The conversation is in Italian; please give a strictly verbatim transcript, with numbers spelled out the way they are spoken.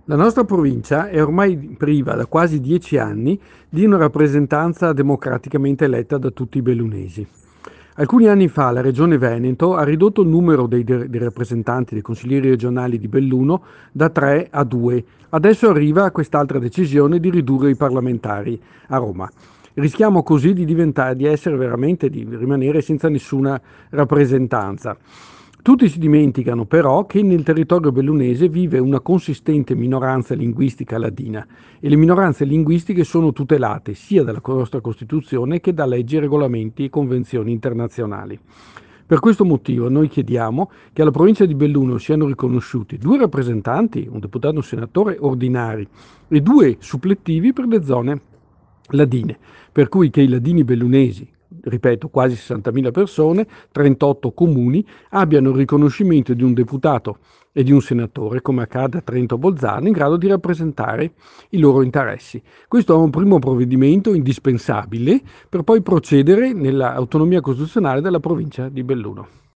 La nostra provincia è ormai priva da quasi dieci anni di una rappresentanza democraticamente eletta da tutti i bellunesi. Alcuni anni fa la Regione Veneto ha ridotto il numero dei, dei rappresentanti, dei consiglieri regionali di Belluno da tre a due. Adesso arriva quest'altra decisione di ridurre i parlamentari a Roma. Rischiamo così di diventare, di essere veramente, di rimanere senza nessuna rappresentanza. Tutti si dimenticano però che nel territorio bellunese vive una consistente minoranza linguistica ladina e le minoranze linguistiche sono tutelate sia dalla nostra Costituzione che da leggi, regolamenti e convenzioni internazionali. Per questo motivo noi chiediamo che alla provincia di Belluno siano riconosciuti due rappresentanti, un deputato e un senatore ordinari, e due supplettivi per le zone ladine, per cui che i ladini bellunesi, ripeto, quasi sessantamila persone, trentotto comuni, abbiano il riconoscimento di un deputato e di un senatore, come accade a Trento Bolzano, in grado di rappresentare i loro interessi. Questo è un primo provvedimento indispensabile per poi procedere nell'autonomia costituzionale della provincia di Belluno.